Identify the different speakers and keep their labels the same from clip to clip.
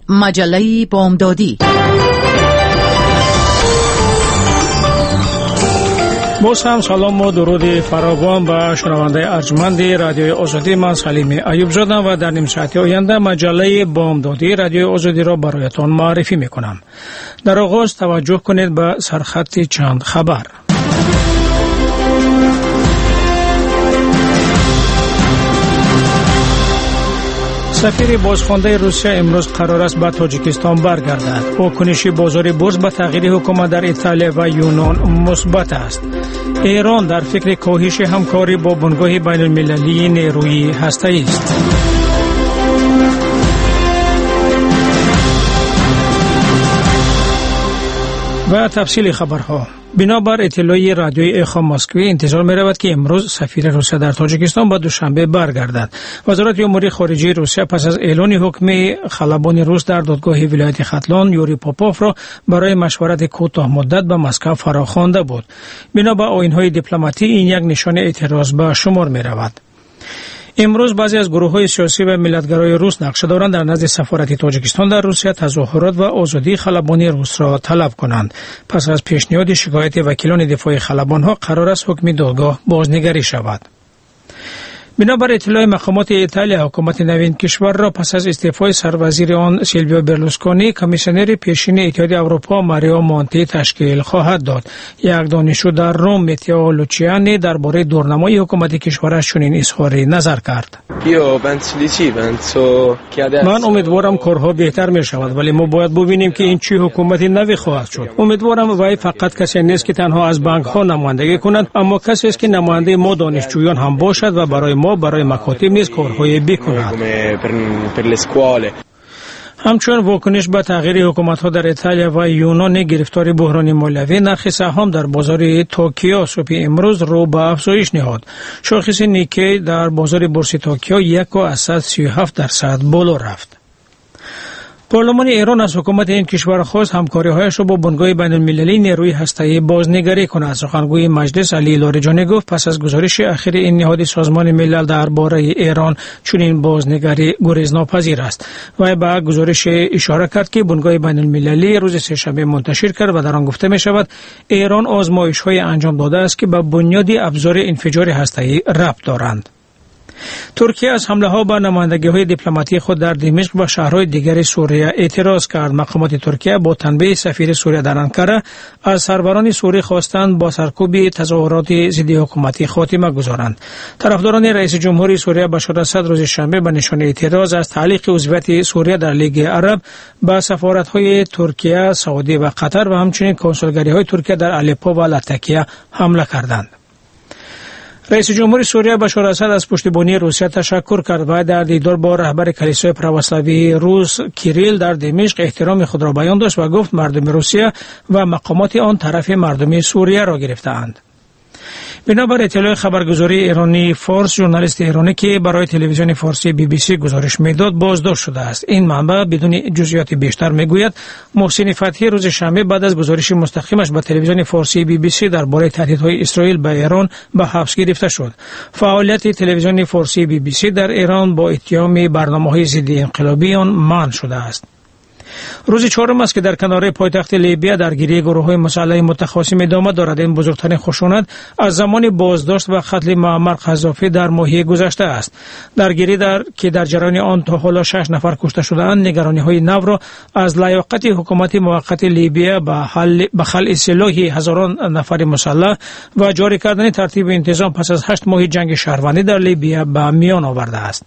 Speaker 1: مجله بامدادی.
Speaker 2: باز هم سلام و درود فراوان به شنونده ارجمند رادیوی آزادی. من سلیم ایوب زادم و در نیم ساعت آینده مجله بامدادی رادیوی آزادی را برایتان معرفی میکنم. در آغاز توجه کنید به سرخط چند خبر. سفیر بازخوانده روسیه امروز قرار است به تاجیکستان برگردد. واکنش بازار بورس به تغییر حکومت در ایتالیا و یونان مثبت است. ایران در فکر کاهش همکاری با بنگاه بین المللی نیروی هسته‌ای است. و تفصیل خبرها. بنابر اطلاعی رادیوی اخو مسکوی انتظار می رود که امروز سفیر روسیه در تاجیکستان با دوشنبه برگردد. وزارت امور خارجه روسیه پس از اعلان حکم خلبان روس در دادگاه ولایت ختلان یوری پاپوف را برای مشورت کوتاه مدت به مسکو فراخوانده بود. بنا به آیین‌های دیپلماتی این یک نشانه اعتراض به شمار می رود. امروز بعضی از گروه‌های سیاسی و ملت‌گرای روس نقشه دارند در نزد سفارت تاجیکستان در روسیه تظاهرات و آزادی خلبانی روس را طلب کنند. پس از پیشنهاد شکایت وکیلان دفاع خلبان‌ها قرار است حکم دادگاه بازنگری شود. بنابر اطلاع مقامات ایتالیا، حکومت نوین کشور را پس از استعفای سروزیر آن سیلویو برلوسکونی کمیسیونر پیشین اتحادیه اروپا ماریو مونتی تشکیل خواهد داد. یک دانشجو در روم متئو لوچیانی درباره دورنمای حکومت کشورش چنین اظهار نظر کرد. من امیدوارم کارها بهتر می شود، ولی ما باید ببینیم که این چه حکومتی نوی خواهد شد. امیدوارم وی فقط کسی نیست که تنها از بانک ها نمایندگی کند، اما کسی است که نماینده ما دانشجویان هم باشد و برای مکاتب نیز کارهای بکند. همچنین واکنش به تغییر حکومت‌ها در ایتالیا و یونان گرفتار بحران مالیوی، نرخ سهام در بازار توکیو صبح امروز رو به افزایش نهاد. شاخص نیکی در بازار بورس توکیو 1.37% بالا رفت. پارلمان ایران از حکومت این کشور خواست همکاری‌هایش را با بنگاه بین‌المللی نیروی هسته‌ای بازنگری کند. سخنگوی مجلس علی لاریجانی گفت پس از گزارش اخیر این نهاد سازمان ملل درباره ایران چنین بازنگری گریزناپذیر است. و به گزارش اشاره کرد که بنگاه بین‌المللی روز سه‌شنبه منتشر کرد و در آن گفته می‌شود ایران آزمایش‌های انجام داده است که به بنیاد ابزار انفجار هسته‌ای ربط دارند. ترکیه از حمله‌ها به نمایندگی‌های دیپلماتی خود در دمشق و شهرهای دیگر سوریه اعتراض کرد. مقامات ترکیه با تنبیه سفیر سوریه در انقره از سروران سوری خواستند با سرکوب تظاهرات ضد حکومتی خاتمه گذارند. طرفداران رئیس جمهوری سوریه بشار اسد روز شنبه به نشانه اعتراض از تعلیق عضویت سوریه در لیگ عرب به سفارت‌های ترکیه، سعودی و قطر و همچنین کنسولگری‌های ترکیه در آلپو و لاتاکیه حمله کردند. رئیس جمهور سوریه بشار اسد از پشتیبانی روسیه تشکر کرد و در دیدار با رهبر کلیسای پروسلاوی روس کیریل در دمشق احترام خود را بیان داشت و گفت مردم روسیه و مقامات آن طرف مردم سوریه را گرفته‌اند. بنابر اطلاع خبرگزاری ایرانی فارس، ژورنالیست ایرانی که برای تلویزیون فارسی BBC گزارش میداد بازداشت شده است. این منبع بدون جزئیات بیشتر میگوید محسن فتحی روز شنبه بعد از گزارش مستقیمش به تلویزیون فارسی BBC درباره تهدیدهای اسرائیل به ایران به حبس گرفته شد. فعالیت تلویزیون فارسی BBC در ایران با اتهام برنامه‌های ضد انقلابی آن منع شده است. روز چهارم است که در کنار پایتخت لیبیا درگیری گروه‌های مسلح متخاصم ادامه دارد. این بزرگترین خشونت از زمان بازداشت و قتل معمر قذافی در ماه گذشته است. درگیری که در جریان آن تا حالا 6 نفر کشته شده‌اند، نگرانی‌های نو را از لیاقت حکومت موقت لیبیا به خلع سلاح هزاران نفر مسلح و جاری کردن ترتیب انتظام پس از 8 ماه جنگ شهروندی در لیبیا به میان آورده است.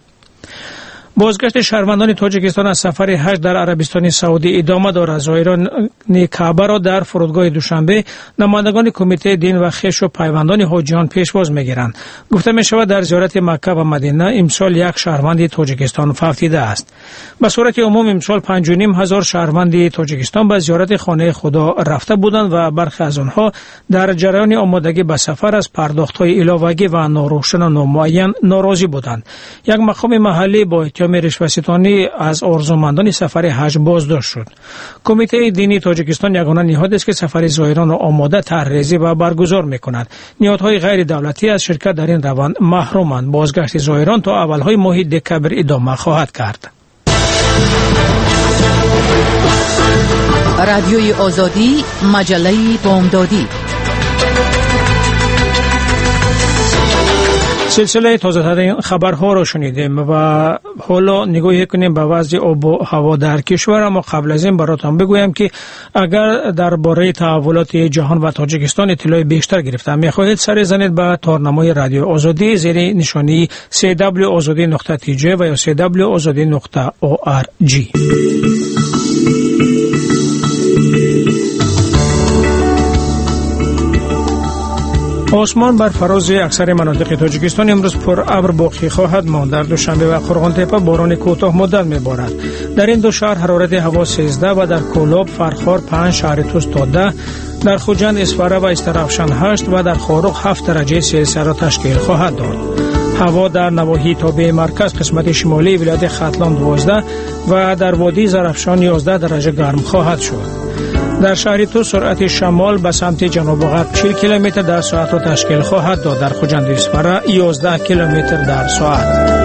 Speaker 2: بازگشت شهروندان تاجیکستان از سفر حج در عربستان سعودی ادامه دارد. زائران کعبه را در فرودگاه دوشنبه نمایندگان کمیته دین و خویش و پیوندان حاجیان پیشواز می‌گیرند. گفته می‌شود در زیارت مکه و مدینه امسال یک شهروند تاجیکستان فوت دیده است. به صورت عموم امسال 5,500 شهروند تاجیکستان به زیارت خانه خدا رفته بودند و برخی از آنها در جریان آمادگی به سفر از پرداخت‌های علاوه‌ای و ناروشن و نامعین ناراضی بودند. یک مقام محلی با رشوه‌ستانی از آرزومندان سفر حج بازداشت شد. کمیته دینی تاجیکستان یگانه نهاد است که سفر زائران را آماده، طرح‌ریزی و برگزار می‌کند. نهادهای غیر دولتی از شرکت در این روند محرومند. بازگشت زائران تا اولهای ماه دکامبر ادامه خواهد کرد.
Speaker 1: رادیوی آزادی، مجله بامدادی.
Speaker 2: سلسله تازه ترین خبرها را شنیدیم و حالا نگاهی کنیم به وضع آب و هوا در کشور. اما قبل از این براتون بگویم که اگر درباره تحولات جهان و تاجیکستان اطلاع بیشتر گرفتم میخواهید سر زنید به تارنمای رادیو آزادی زیر نشانی cwazadi.tj و یا cwazadi.org. آسمان بر فراز اکثر مناطق تاجیکستان امروز پر ابر باقی خواهد ماند. در دوشنبه و قرغان تپه باران کوتاه مدت میبارد. در این دو شهر حرارت هوا 13 و در کولاب فرخار 5 شهر توس تا 10، در خوجند اسفاره و استرافشان 8 و در خاروق 7 درجه سلسیوس را تشکیل خواهد داد. هوا در نواحی تابع مرکز قسمت شمالی ولایت ختلان 12 و در وادی زرافشان 11 درجه گرم خواهد شد. در شهر تو سرعت شمال به سمت جنوب غرب 40 کیلومتر در ساعت را تشکیل خواهد داد. در خوجند اسفاره 11 کیلومتر در ساعت.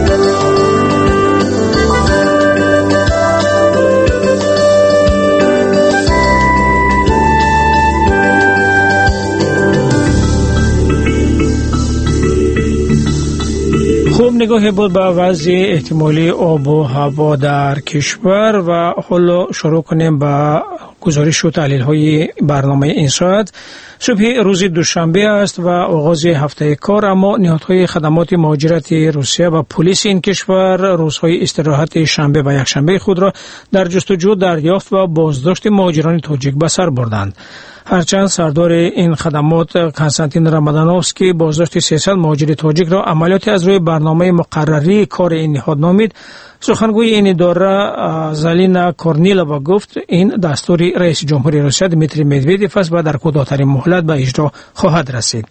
Speaker 2: خوب نگاهی بود به وضع احتمالی آب و هوا در کشور و حالا شروع کنیم با گزارش و تحلیل های برنامه این ساعت. صبح روز دوشنبه است و آغاز هفته کار، اما نهادهای خدمات مهاجرت روسیه و پلیس این کشور روزهای استراحت شنبه و یکشنبه خود را در جستجو دریافت و بازداشت مهاجران تاجیک به سر بردند. هرچند سردار این خدمات کنستانتین رامادانوفسکی بازداشت 300 مهاجر تاجیک را عملیاتی از روی برنامه مقرری کار این نهاد نامید، سخنگوی این اداره زالینا کورنیلووا گفت این دستور رئیس جمهوری روسیه دمیتری مدودیف است و در کوتاه‌ترین مهلت به اجرا خواهد رسید.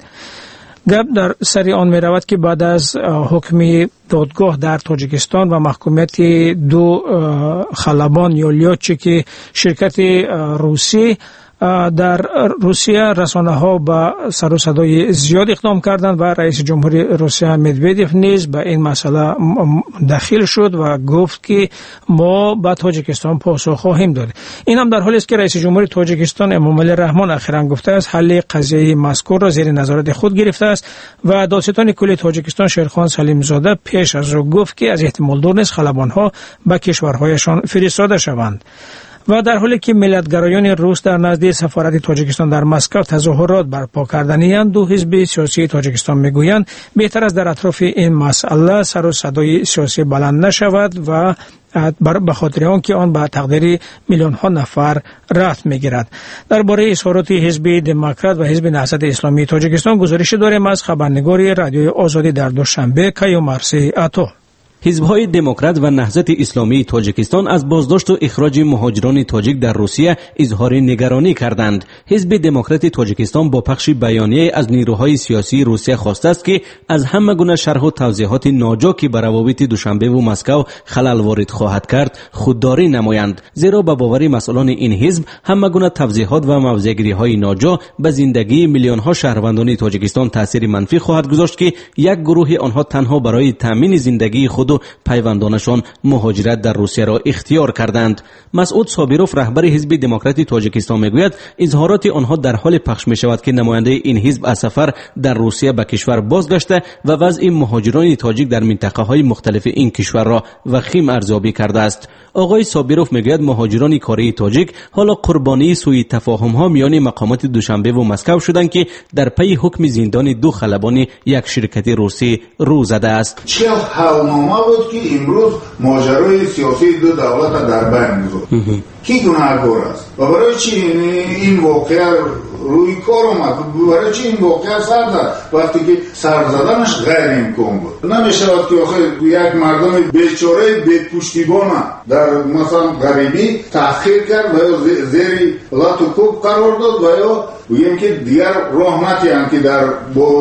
Speaker 2: گپ در سر آن می رود که بعد از حکم دادگاه در تاجیکستان و محکومیت دو خلبان یولیوچی که شرکت روسی در روسیه رسانه ها با سر و صدای زیاد اقدام کردند و رئیس جمهوری روسیه مدودیف نیز به این مسئله دخیل شد و گفت که ما به تاجیکستان پاسخ خواهیم داد. این هم در حالی است که رئیس جمهوری تاجیکستان امامعلی رحمان اخیراً گفته است حل قضیه مذکور را زیر نظارت خود گرفته است و دادستان کلی تاجیکستان شیرخان سلیم زاده پیش از او گفت که از احتمال دور نیست خلبان ها به کشورهایشان فرستاده شوند. و در حالی که ملیت‌گرایان روس در نزد سفارت تاجیکستان در مسکو تظاهرات برپا کردند، دو حزب سیاسی تاجیکستان میگویند بهتر است در اطراف این مسئله سر و صدای سیاسی بلند نشود و به خاطر آنکه آن به تقدیر میلیون ها نفر ربط میگیرد. درباره اظهارات حزب دموکرات و حزب نهضت اسلامی تاجیکستان گزارش داریم از خبرنگار رادیوی آزادی در دوشنبه کیومرسی اتو.
Speaker 3: حزب‌های دموکرات و نهضت اسلامی تاجیکستان از بازداشت و اخراج مهاجران تاجیک در روسیه اظهار نگرانی کردند. حزب دموکرات تاجیکستان با پخش بیانیه از نیروهای سیاسی روسیه خواسته است که از همه گونه شرح و توضیحات ناجا که بر روابط دوشنبه و مسکو خلل وارد خواهد کرد خودداری نمایند، زیرا به باور مسئولان این حزب همه گونه توضیحات و موضع‌گیری‌های ناجا به زندگی میلیون‌ها شهروندان تاجیکستان تاثیر منفی خواهد گذاشت که یک گروه آنها تنها برای تامین زندگی خود و پیوندانشان مهاجرت در روسیه را اختیار کردند. مسعود صابروف رهبر حزب دموکرات تاجیکستان میگوید اظهارات آنها در حال پخش می شود که نماینده این حزب از سفر در روسیه به کشور بازگشته و وضع مهاجران تاجیک در منطقه های مختلف این کشور را وخیم ارزیابی کرده است. آقای صابروف میگوید مهاجران کره تاجیک حالا قربانی سوء تفاهم ها میان مقامات دوشنبه و مسکو شدند که در پی حکم زندان دو خلبان یک شرکت روسی رو زده است.
Speaker 4: بود که امروز ماجرای سیاسی دو دولت در بین می‌گذارد. کی گناهکار است؟ و برای چی این واقعه روی کار اومد؟ برای چی این واقعه سر زد؟ وقتی که سر زدنش غیر امکان بود. نمی‌شود که آخه یک مردم بیچاره بی پشتیبان در مثلا غریبی تأخیر کرد و یا زیر لات و کوب قرار داد و یا بگیم که دیگر راه نتیان که در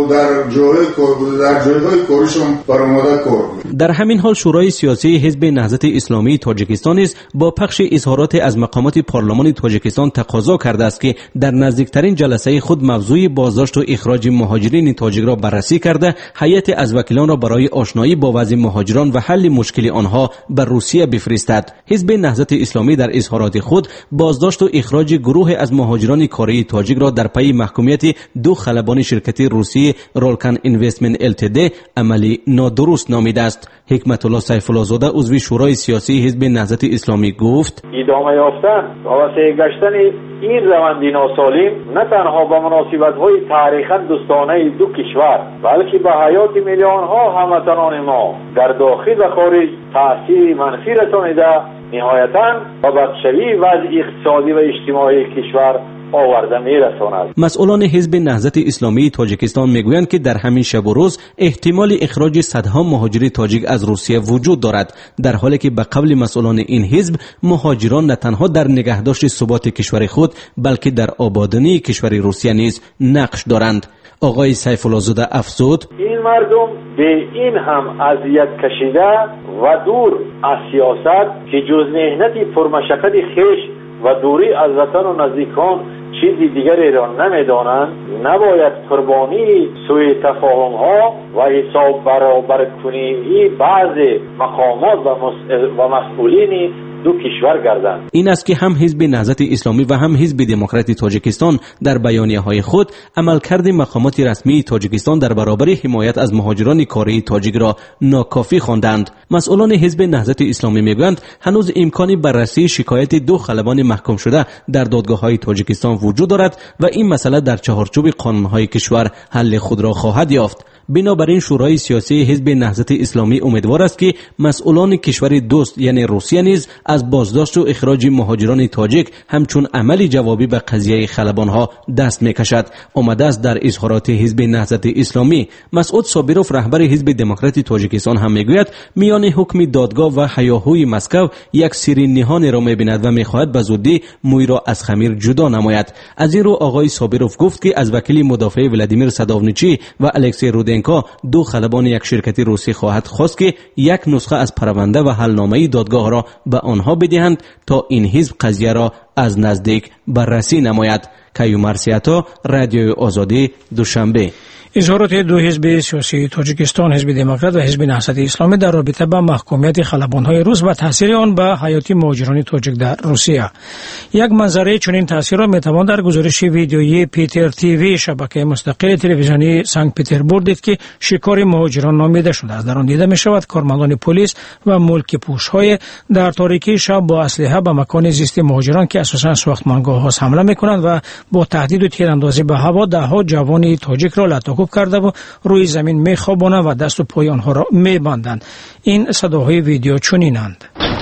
Speaker 4: جایهای کارشون برآمده کار.
Speaker 3: در همین حال شورای سیاسی حزب نهضت اسلامی تاجیکستان نیز با پخش اظهارات از مقامات پارلمان تاجیکستان تقاضا کرده است که در نزدیکترین جلسه خود موضوع بازداشت و اخراج مهاجرین تاجیک را بررسی کرده هیئت از وکیلان را برای آشنایی با وضع مهاجران و حل مشکل آنها به روسیه بفرستد. حزب نهضت اسلامی در اظهارات خود بازداشت و اخراج گروه از مهاجران کاری تاجیک را در پی محکومیت 2 خلبان شرکت روسی رولکن اینوستمنت LTD عملی نادرست نامیده است. حکمت الله سیف الله زاده عضو شورای سیاسی حزب نهضت اسلامی گفت
Speaker 5: ادامه یافتن و وسیع گشتن این روند ناسالم نه تنها به مناسبت‌های تاریخاً دوستانه 2 کشور بلکه به حیات میلیون‌ها هموطنان ما در داخل و خارج تأثیر منفی رسانیده نهایتاً به بدشوی وضع اقتصادی و اجتماعی کشور آورده می‌رساند.
Speaker 3: مسئولان حزب نهضت اسلامی تاجیکستان میگویند که در همین شب و روز احتمال اخراج صدها مهاجر تاجیک از روسیه وجود دارد، در حالی که به قول مسئولان این حزب مهاجران نه تنها در نگهداشت ثبات کشور خود بلکه در آبادانی کشور روسیه نیز نقش دارند. آقای سیف الله زاده افزود
Speaker 5: این مردم به این هم اذیت کشیده و دور از سیاست که جز مهنت پرمشقت خویش و دوری از وطن و نزدیکان چیزی دیگری را نمیدانند نباید قربانی سوء تفاهم ها و حساب برابر کنی بعض مقامات و مسئولین 2 کشور گردند.
Speaker 3: این است که هم حزب نهضت اسلامی و هم حزب دموکرات تاجیکستان در بیانیه‌های خود عملکرد مقامات رسمی تاجیکستان در برابر حمایت از مهاجران کاری تاجیک را ناکافی خواندند. مسئولان حزب نهضت اسلامی میگویند هنوز امکانی بررسی شکایت 2 خلبان محکوم شده در دادگاه‌های تاجیکستان وجود دارد و این مسئله در چهارچوب قانون‌های کشور حل خود را خواهد یافت. بنابراین شورای سیاسی حزب نهضت اسلامی امیدوار است که مسئولان کشور دوست یعنی روسیه نیز از بازداشت و اخراج مهاجران تاجیک همچون عملی جوابی به قضیه خلبانها دست میکشد. آمده است در اظهارات حزب نهضت اسلامی. مسعود صابروف رهبر حزب دموکرات تاجیکستان هم میگوید میان حکم دادگاه و هیاهوی مسکو یک سیر نهان را میبیند و میخواهد به زودی موی را از خمیر جدا نماید. از این رو آقای صابروف گفت که از وکیل مدافع ولادیمیر ساداونیچی و الکسی رودنکو 2 خلبان یک شرکت روسی خواهد خواست که یک نسخه از پرونده و حلنامه دادگاه را به آنها بدهند تا این حزب قضیه را از نزدیک بررسی نماید. کیومر سیاتا، رادیوی آزادی، دوشنبه.
Speaker 2: اظهارات 2 حزب سیاسی تاجیکستان، حزب دموکرات و حزب نهضت اسلامی در رابطه با محکومیت خلبان‌های روس و تاثیر آن به حیات مهاجران تاجیک در روسیه. یک منظره چنین تاثیر را میتوان در گزارش ویدیویی پیتر تیوی شبکه مستقل تلویزیونی سنت پترزبورگ دید که شکار مهاجران نامیده شده است. در آن دیده می‌شود کارمندان پلیس و ملک پوش‌های در تاریکی شب با اسلحه به مکان زیست مهاجران که اساساً ساختمانگاه‌ها حمله می‌کنند و با تهدید و تیراندازی به هوا ده‌ها جوان تاجیک را لطاکوب کرده و روی زمین میخوابانند و دست و پای آنها را میبندند. این صداهای ویدیو چنینند.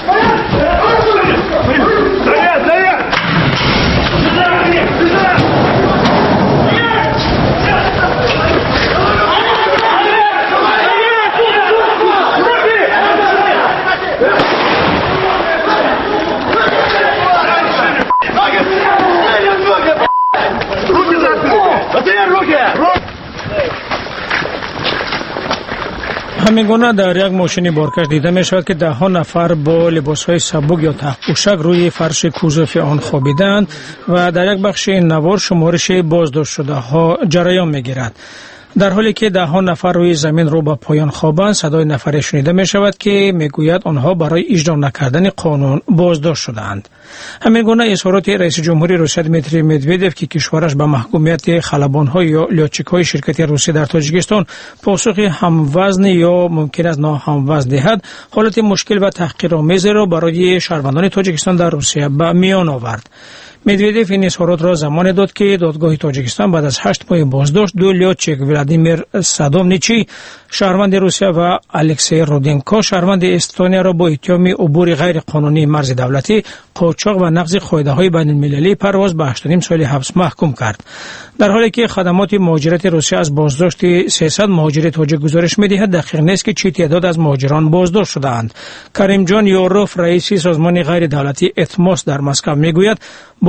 Speaker 2: همین گونه در یک ماشین بارکش دیده می شود که 10 نفر با لباسهای سبک یا تخت روی فرش کوزوف آن خوابیدند و در یک بخش نوار شمارش بازداشت شده ها جریان می گیرد. در حالی که 10 نفر روی زمین رو به پایان خوابند، صدای نفری شنیده می شود که می گوید آنها برای اجرا نکردن قانون بازداشت شدند. همین گونه اظهارات رئیس جمهوری روسیه دمیتری مدودوف که کشورش به محکومیت خلبان‌ها یا لیاچک‌های شرکت روسی در تاجیکستان پاسخ هموزن یا ممکن است ناهموزن دهد، حالت مشکل و تحقیرآمیز را برای شهروندان تاجیکستان در روسیه به میان آورد. مدودوف این اظهارات را زمان داد که دادگاه تاجیکستان بعد از 8 ماه بازداشت 2 لیاچک ولادیمیر سادوونیچی شهروند روسیه و الکسی رودنکو شهروند استونیا را با اتهام عبور غیر قانونی مرز دولتی، قاچاق و نقض قاعده‌های بین‌المللی پرواز به 8.5 سال حبس محکوم کرد. در حالی که خدمات مهاجرت روسیه از بازداشت 300 مهاجر تاجیک گزارش می‌دهد دقیق نیست که چه تعداد از مهاجران بازداشت شده‌اند. کریم جان یوروف رئیس سازمان غیر دولتی اتموس در مسکو میگوید با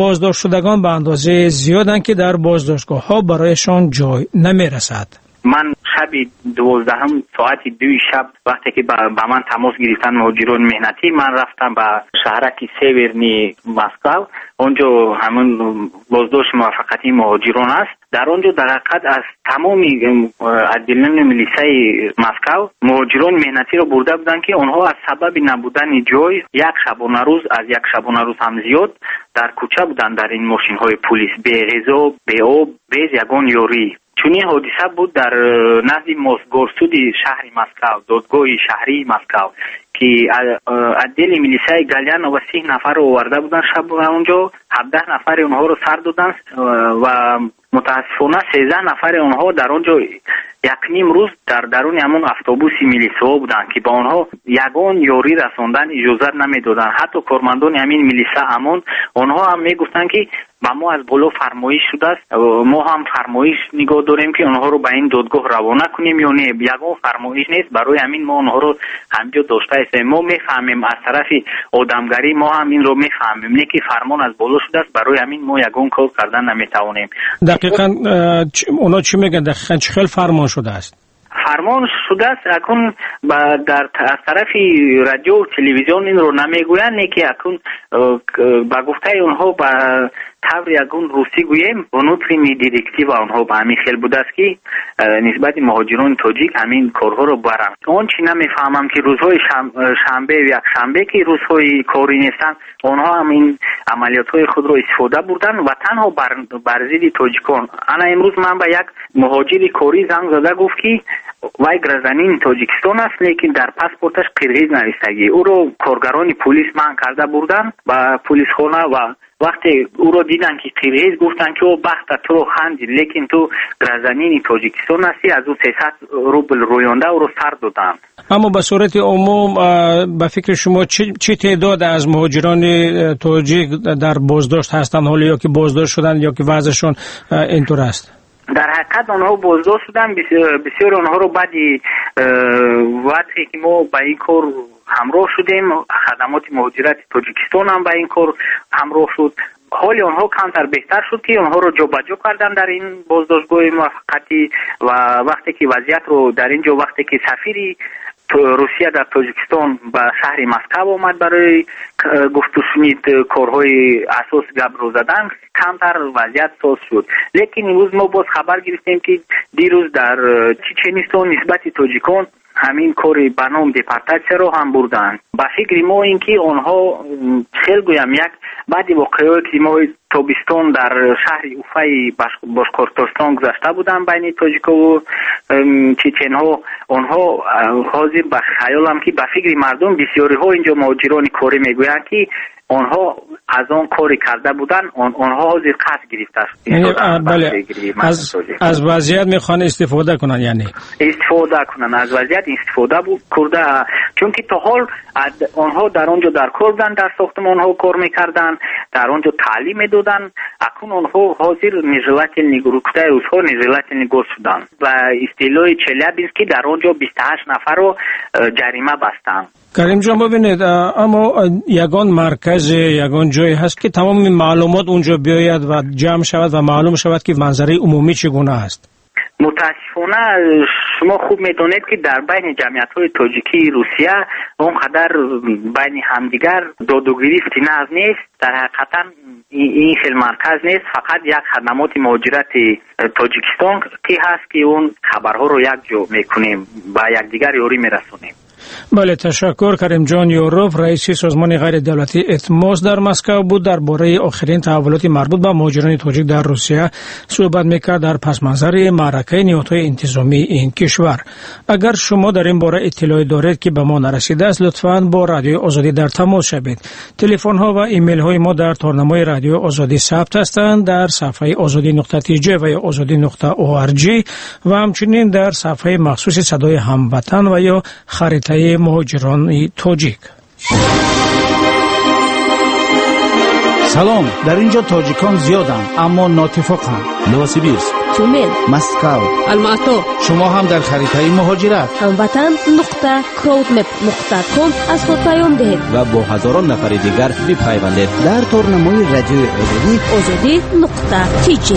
Speaker 2: بازداشت شدگان به اندازه زیادند که در بازداشتگاه‌ها برایشان جای نمی‌رسد.
Speaker 6: من شب 12 ساعت 2 شب وقتی که با من تماس گرفتن مهاجران مهنتی، من رفتم به شهرک سیورنی مسکو. اونجا همون بازداشت موفقیتی مهاجران است. در اونجا در حقیقت از تمام ادلان میلیسای مسکو مهاجران مهنتی را برده بودند که آنها از سبب نبودن جای یک شبانه روز هم زیاد در کوچه بودند، در این ماشین های پلیس، به غذا، به آب، به یگان یاری. چون این حادثه بود در نزد موسگورسود شهر مسکو، دادگاه شهری مسکو، که عدل میلیسای گالیان و 30 نفر رو آورده بودن شب اونجا. 17 نفر اونها رو سر دادن و متاسفانه 13 نفر اونها در اونجا یک نیم روز در درون همون اتوبوس میلیسا بودن که با اونها یگان یاری رساندن اجازه نمیدادن. حتی کارمندان همین میلیسا همون اونها هم میگفتن که با ما از بالا فرمایش شده است، ما هم فرمایش نگاه داریم که اونها رو به این دادگاه روانه کنیم یا نه. یگان فرمایش نیست، برای همین ما اونها رو همینجا داشته هستیم. ما میفهمیم از طرف آدمگری، ما هم این رو میفهمیم، نه که فرمان از بالا شده است، برای همین ما یگان کار کردن نمیتوانیم.
Speaker 2: دقیقاً اونا چی میگن؟ دقیقاً چه خیلی فرمان شده است؟
Speaker 6: فرمان شده است اکنون در از طرف رادیو و تلویزیون این رو نمیگویند، نه که اکنون با گفته اونها با طور یگون روسی گوییم ونوترینی دیرکتیو آنها به همین خیل بوده است که نسبت مهاجران تاجیک همین کارها رو برن. اون چی نمیفهمم که روزهای شنبه و یک شنبه که روزهای کاری نیستن، آنها هم این عملیات های خود رو استفاده بردن و تنها بر ضد تاجیکان. انا امروز من به یک مهاجر کاری زنگ زده گفت که وای گرزنین تاجیکستان است، لیکن در پاسپورتش قرغیز نوشتگی. او رو کارگران پلیس من کرده بردن با پلیس خانه و وقتی او رو دیدن که قرغیز گفتن که او بخت تو رو خندید، لیکن تو گرزنین تاجیکستان هستی. از او 300 روبل رویانده او رو سر دادن.
Speaker 2: اما به صورت عموم به فکر شما چه تعداد از مهاجران تاجیک در بازداشت هستند حالا، یا که بازداشت شدن یا که وضعشون اینطور است؟
Speaker 6: در حقیقت آنها بازداشت شدن، بسیار آنها رو بعدی وقتی که ما با این کار همراه شدیم، خدمات مهاجرت تاجیکستان هم با این کار همراه شد. حال آنها کمتر بهتر شد که آنها رو جابجا کردن در این بازداشتگاه موفقیتی و وقتی که وضعیت رو در اینجا، وقتی که سفیری روسیه در تاجیکستان به شهر مسکو آمد برای گفت و شنید کارهای اساس گپ رو زدن، کمتر وضعیت ساز شد. لیکن امروز ما باز خبر گرفتیم که دیروز در چچنستان نسبت تاجیکان همین کاری به نام دپارتاسیون رو هم بردن. با فکر ما این که آنها خیلی گویم یک بعد واقعی که ما تابستان در شهر اوفای باشقورتستان گذشته بودن بین تاجیکا و چچن ها، آنها حاضر به خیالم که به فکر مردم بسیاری ها اینجا مهاجران کاری میگویند که آنها از آن کاری کرده بودن، آنها حاضر قصد گرفته است.
Speaker 2: یعنی بله، از وضعیت میخوان استفاده کنن، یعنی
Speaker 6: استفاده کنن از وضعیت استفاده کرده. چون که تا حال آنها در آنجا در کار بودن، در ساختمان ها کار میکردن، در آنجا تعلیم میدادن. اکنون آنها حاضر نژلاتلنی گروکته روزها نژلاتلنی گوش شدن و اصطلاح چلیابینس که در آنجا 28 نفر رو جریمه بستن.
Speaker 2: کریم جان ببینید، اما یگان مرکز، یگان جایی هست که تمام معلومات اونجا بیاید و جمع شود و معلوم شود که منظره عمومی چگونه است؟
Speaker 6: متاسفانه شما خوب میدونید که در بین جمعیت‌های تاجیکی روسیه اونقدر بین همدیگر داد و گریفت نیست. در حقیقت این خیلی مرکز نیست، فقط یک خدمات مهاجرت تاجیکستان که هست که اون خبرها رو یک جا میکنیم و یکدیگر یاری میرسونیم.
Speaker 2: بله، تشکر. کریم جان یوروف، رئیس سازمان غیر دولتی اتماس در مسکو بود، درباره آخرین تحولات مربوط به مهاجران تاجیک در روسیه صحبت میکرد در پس منظر معرکه نهادهای انتظامی این کشور. اگر شما در این باره اطلاعی دارید که به ما نرسیده است، لطفاً با رادیو آزادی در تماس شوید. تلفن ها و ایمیل های ما در تارنمای رادیو آزادی ثبت هستند در صفحه azadi.tj و یا azadi.org و همچنین در صفحه مخصوص صدای هموطن و یا خریطه مهاجران تاجیک.
Speaker 7: سلام، در اینجا تاجیکان زیادند اما ناتفاقند.
Speaker 3: نوسیبیرسک،
Speaker 8: تومن،
Speaker 7: مسکو،
Speaker 8: الماتو.
Speaker 7: شما هم در خریدهای مهاجرت
Speaker 8: hamvatan.crowdmap.com از خود پیام دهید
Speaker 3: و با هزاران نفر دیگر بپیوندید
Speaker 9: در تورنمای رادیو
Speaker 8: azadi.tj.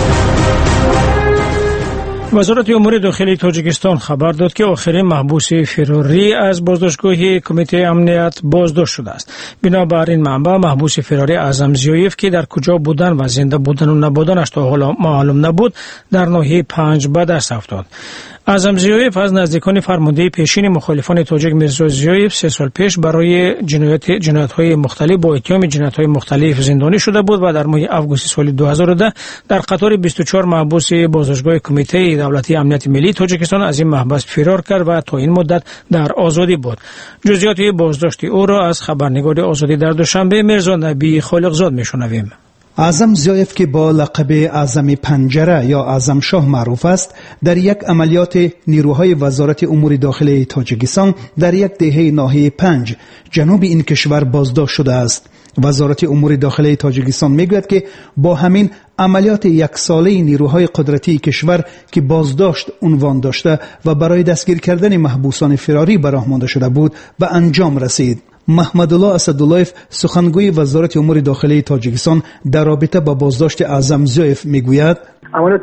Speaker 2: وزارت امور داخلی تاجیکستان خبر داد که آخرین محبوس فراری از بازداشتگاه کمیته امنیت بازداشت شده است. بنابر این منبع محبوس فراری اعظم زیایف که در کجا بودن و زنده بودن و نبودنش تا حالا معلوم نبود در ناحیه 5 به دست افتاد. اعظم زیایف از نزدیکان فرمانده پیشین مخالفان تاجیک میرزا زیایف 3 سال پیش برای جنایت‌های مختلف با اتهام جنایت‌های مختلف زندانی شده بود و در ماه آگوست سال 2010 در قطار 24 محبوس بازداشتگاه کمیته دولتی امنیت ملی تاجیکستان از این محبس فرار کرد و تا این مدت در آزادی بود. جزئیات بازداشت او را از خبرنگار آزادی در دوشنبه میرزا نبی خالقزاد میشنویم.
Speaker 10: اعظم زیایف که با لقب اعظم پنجره یا اعظم شاه معروف است، در یک عملیات نیروهای وزارت امور داخلی تاجیکستان در یک دهه ناحیه 5 جنوب این کشور بازداشت شده است. وزارت امور داخلی تاجیکستان میگوید که با همین عملیات یک ساله نیروهای قدرتی کشور که بازداشت عنوان داشته و برای دستگیر کردن محبوسان فراری به راه مانده شده بود به انجام رسید. محمد الله اسداللهیف سخنگوی وزارت امور داخلی تاجیکستان در رابطه با بازداشت اعظم زیایف میگوید
Speaker 11: عملیات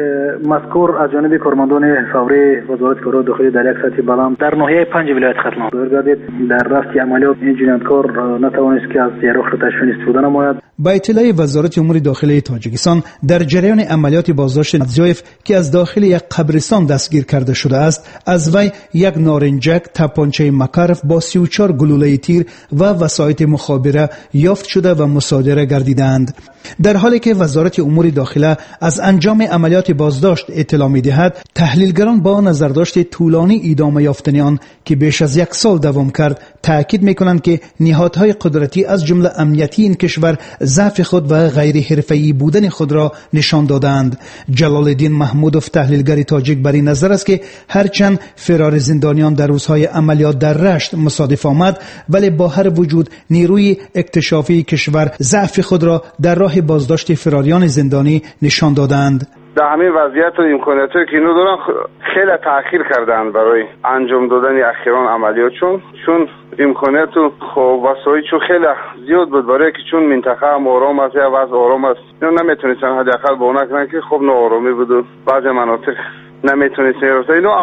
Speaker 11: مذکور از جانب کارمندان فوری وزارت کارهای داخلی در یک سطح بالا در ناحیه 5 ولایت ختلان گردید. در راستی عملیات این جنایتکار نتوانست که از یارو تشخیص استفاده نماید.
Speaker 10: با اطلاع وزارت امور داخلی تاجیکستان در جریان عملیات بازداشت زیایف که از داخل یک قبرستان دستگیر کرده شده است، از وی یک نارنجک، تپانچه مکارف با 34 گلوله تیر و وسایط مخابره یافت شده و مصادره گردیدند. در حالی که وزارت امور داخله از انجام عملیات بازداشت اطلاع می‌دهد، تحلیلگران با نظرداشت طولانی ادامه یافتن آن که بیش از 1 سال دوام کرد تاکید می‌کنند که نهادهای قدرتی از جمله امنیتی این کشور ضعف خود و غیر حرفه‌ای بودن خود را نشان دادند. جلال الدین محمودوف تحلیلگر تاجیک بر این نظر است که هرچند فرار زندانیان در روزهای عملیات در رشت مصادف آمد، ولی با هر وجود نیروی اکتشافی کشور ضعف خود را در راه بازداشت فراریان زندانی نشان دادند.
Speaker 12: در همین وضعیت و امکاناتی که اینو دارن خیلی تأخیر کردن برای انجام دادن اخیران عملیاتشون، چون امکانات و وسایلشون خیلی زیاد بود برای که چون منطقه هم آرام است یا وضع آرام است، اینا نمیتونستن حداقل با اونا کنن که خب ناآرامی بود و بعضی مناطق نمیتونستن رفتن. اینو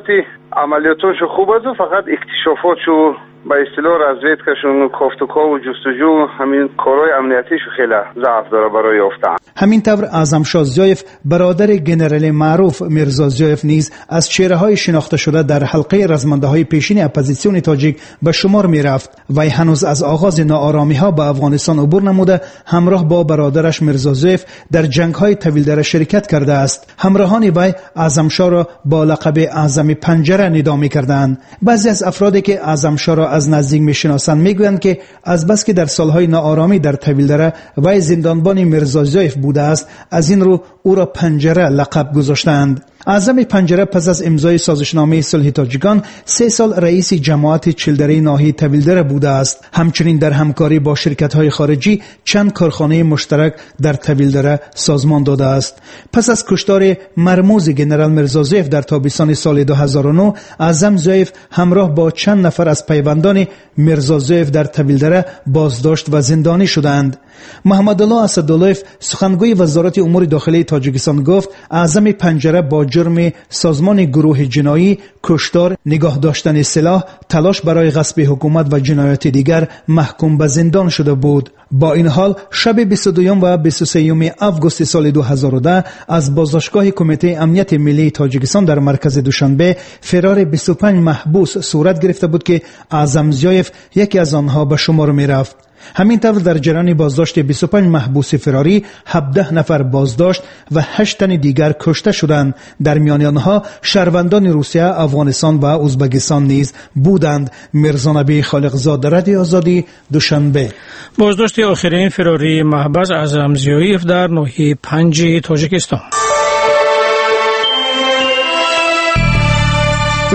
Speaker 12: عملیاتشون خوب است و فقط اکتشافاتشو با اصطلاح رزویدکشون کافتوکا و جستجو همین کارهای امنیتیشو خیلی ضعف داره برای یافتن.
Speaker 10: همینطور اعظم شاه زیایف برادر ژنرال معروف میرزا زیایف نیز از چهره‌های شناخته شده در حلقه رزمنده‌های پیشین اپوزیسیون تاجیک به شمار می‌رفت. وی هنوز از آغاز ناآرامی‌ها به افغانستان عبور نموده همراه با برادرش میرزا زیایف در جنگ‌های طویل‌دره شرکت کرده است. همراهان وی اعظم شاه را با لقب اعظم پنجره ندا می‌کردند. بعضی از افرادی که اعظم شاه را از نزدیک میشناسند میگویند که از بس که در سالهای ناآرامی در طویل‌دره وی زندانبان میرزا زیایف بوده است، از این رو او را پنجره لقب گذاشتند. اعظم پنجره پس از امضای سازشنامه صلح تاجیکان 3 سال رئیس جماعت چلدره ناحیه طویل‌دره بوده است. همچنین در همکاری با شرکت‌های خارجی چند کارخانه مشترک در طویل‌دره سازمان داده است. پس از کشتار مرموز ژنرال میرزا زیایف در تابستان سال 2009، اعظم زیایف همراه با چند نفر از پیوندان میرزا زیایف در طویل‌دره بازداشت و زندانی شدند. محمد الله اسداللهیف سخنگوی وزارت امور داخلی تاجیکستان گفت اعظم پنجره با جرم سازمان گروه جنایی، کشتار، نگاه داشتن سلاح، تلاش برای غصب حکومت و جنایات دیگر محکوم به زندان شده بود. با این حال شب 22 و 23 آگوست سال 2010 از بازداشتگاه کمیته امنیت ملی تاجیکستان در مرکز دوشنبه فرار 25 محبوس صورت گرفته بود که اعظم زیایف یکی از آنها به شمار می رفت. همینطور در جریان بازداشت 25 محبوس فراری 17 نفر بازداشت و 8 تن دیگر کشته شدند. در میان آنها شهروندان روسیه، افغانستان و ازبکستان نیز بودند. میرزا نبی خالقزاد، رادیو آزادی، دوشنبه.
Speaker 2: بازداشت آخرین فراری محبوس اعظم زیایف در ناحیه 5 تاجیکستان.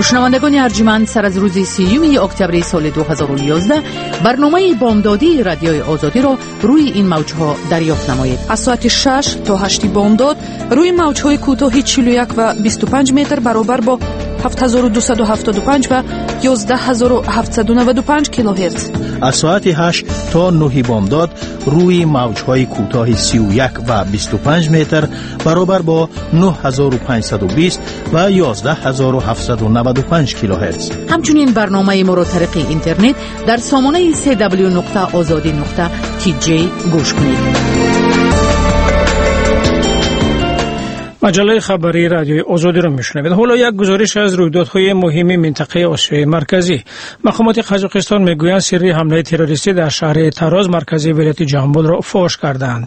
Speaker 1: شنوندگان ارجمند، سر از روز 30 اکتبر سال 2011 برنامه بامدادی رادیوی آزادی را روی این موج‌ها دریافت نمایید. از ساعت 6 تا 8 بامداد روی موج‌های کوتاه 41 و 25 متر برابر با 7275 و 11795 کیلوهرتز.
Speaker 9: از ساعت 8 تا 9 بامداد روی موج‌های کوتاه 31 و 25 متر برابر با 9520 و 11795 کیلوهرتز.
Speaker 1: همچنین برنامه ما را طریق اینترنت در سامانه www.azadi.tj گوش کنید.
Speaker 2: مجله خبری رادیوی آزادی را میشنوید. حالا یک گزارش از رویدادهای مهم منطقه آسیای مرکزی. مقامات قزاقستان میگویند سری حمله تروریستی در شهر تراز مرکزی ولایت جنبال را فاش کردند.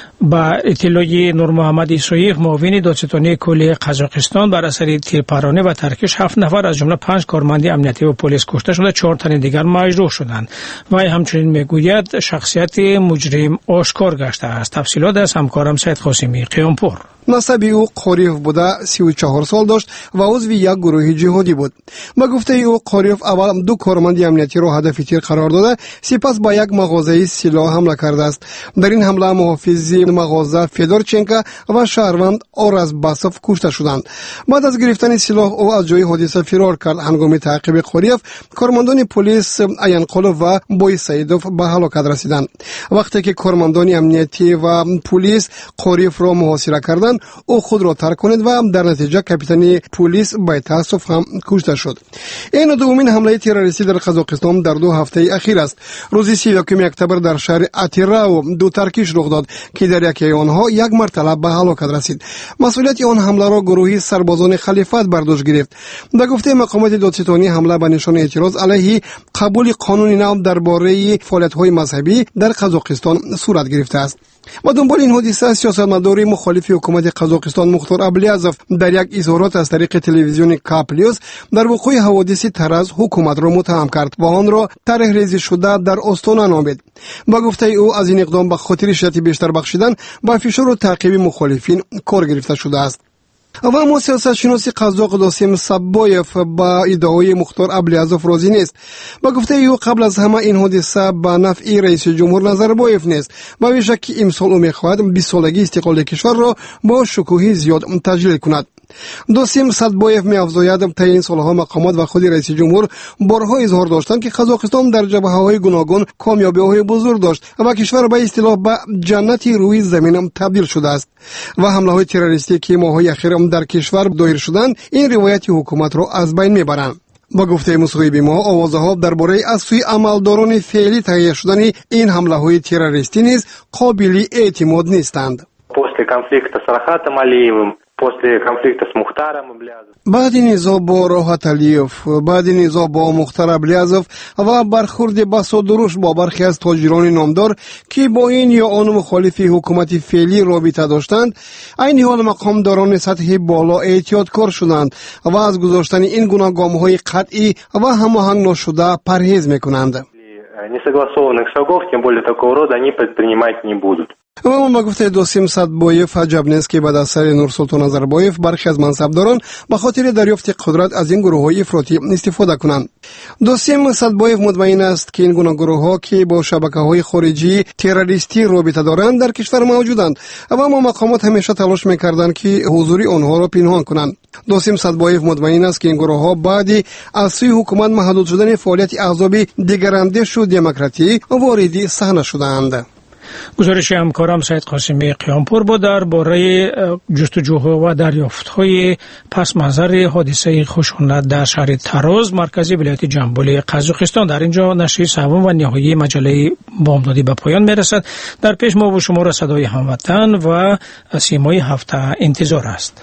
Speaker 2: با اطلاع نور محمد عیسویی معاون دادستانی کلی قزاقستان بر اثر تیرپرانی و ترکش 7 نفر از جمله 5 کارمند امنیتی و پلیس کشته شده، 4 تن دیگر مجروح شدند. و همچنین میگوید شخصیت مجرم آشکار گشته است. تفصیلات از همکارم سید قاسمی قیامپور.
Speaker 13: نسب او قاریف بوده، 34 سال داشت و عضو یک گروه جهادی بود. با گفته او قاریف اول 2 کارمند امنیتی را هدف تیر قرار داده، سپس با یک مغازه سلاح حمله کرده است. در این حمله محافظ مغازه فدورچنکا و شهروند آرز باسوف کشته شدند. بعد از گرفتن سلاح او از جای حادثه فرار کرد. هنگام تعقیب قاریف کارمندان پلیس آینقلوف و بویسایدوف به هلاکت رسیدند. وقتی که کارمندان امنیتی و پلیس قاریف را محاصره کردند، او خود را ترک کنید و در نتیجه کاپیتان پلیس به تاسف هم کشته شد. این دومین حمله تروریستی در قزاقستان در 2 هفته اخیر است. روز 31 اکتبر در شهر اتیراو 2 ترکش رخ داد که در یکی آنها یک مرتبه به هلاکت رسید. مسئولیت آن حمله را گروهی سربازان خلیفت بر دوش گرفت. در گفته مقامات دادستانی حمله به نشان اعتراض علیه قبول قانون نو درباره فعالیت‌های مذهبی در قزاقستان صورت گرفته است. و دنبال این حادثه سیاستمدار مخالف حکومت قزاقستان مختار ابلیازوف در یک اظهارات از طریق تلویزیون کاپلیوس در وقوع حوادث تراز حکومت را متهم کرد و آن را طرح ریزی شده در استان نامید. با گفته او از این اقدام به خاطر شدت بیشتر بخشیدن با فشار و تعقیب مخالفین کار گرفته شده است. و اما سیاستشناس قزاق داسیم سبایف با ادعای مختار ابلیازوف راضی نیست. با گفته او قبل از همه این حادثه به نفع رئیس جمهور نظربایف نیست و بیشک که امسال او میخواهد 20 سالگی استقلال کشور را با شکوهی زیاد تجلیل کند. داسیم سدبایف می‌افزاید تا این سالها مقامات و خود رئیس جمهور بارها اظهار داشتند که قزاقستان در جبهه‌های گوناگون کامیابی‌های بزرگ داشت و کشور به اصطلاح به جنتی روی زمین تبدیل شده است و حمله‌های تروریستی که ماه‌های اخیر در کشور دایر شدند این روایت حکومت را از بین می‌برند. با گفته مصاحبه ما آوازها درباره از سوی عملداران فعلی تهیه شدن این حمله‌های تروریستی نیز قابل اعتماد نیستند.
Speaker 14: После конфликта с Рахатом Алиевым, после конфликта с Мухтаром Аблязовым.
Speaker 13: بعد نزاع با راحت علیوف، بعد نزاع با مختار ابلیازوف و برخورد بسادروش با برخی از تاجران نامدار که با این یا آن مخالف حکومت فعلی رابطه داشتند، این حال مقامداران سطح بالا احتیاطکار شدند و از گذاشتن این گونه گام‌های قطعی و هماهنگ نشده پرهیز می‌کنند.
Speaker 14: Несогласованных шагов, тем более такого рода, они предпринимать не будут.
Speaker 13: و ما گفته داسیم سدبایف عجب نیست که بعد از سر نورسلطان نظربایف برخی از منصبداران به خاطر دریافت قدرت از این گروه‌های افراطی استفاده کنند. داسیم سدبایف مطمئن است که این گونه گروه‌ها که با شبکه‌های خارجی تروریستی رابطه دارند در کشور موجودند و اما مقامات همیشه تلاش می‌کردند که حضور آنها را پنهان کنند. داسیم سدبایف مطمئن است که این گروه‌ها بعد از سوی حکومت محدود شدن فعالیت احزاب دیگراندیش و دموکراتی وارد صحنه شدند.
Speaker 2: گزارش همکارم سید قاسمی قیامپور با درباره جستجوها و دریافت‌های پس منظر حادثه خشونت در شهر تراز مرکزی ولایت جنبال قزاقستان. در اینجا نشر سوم و نهایی مجله بامدادی به پایان میرسد. در پیش ما و شما را صدای هموطن و سیمای هفته انتظار است.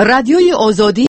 Speaker 1: رادیوی آزادی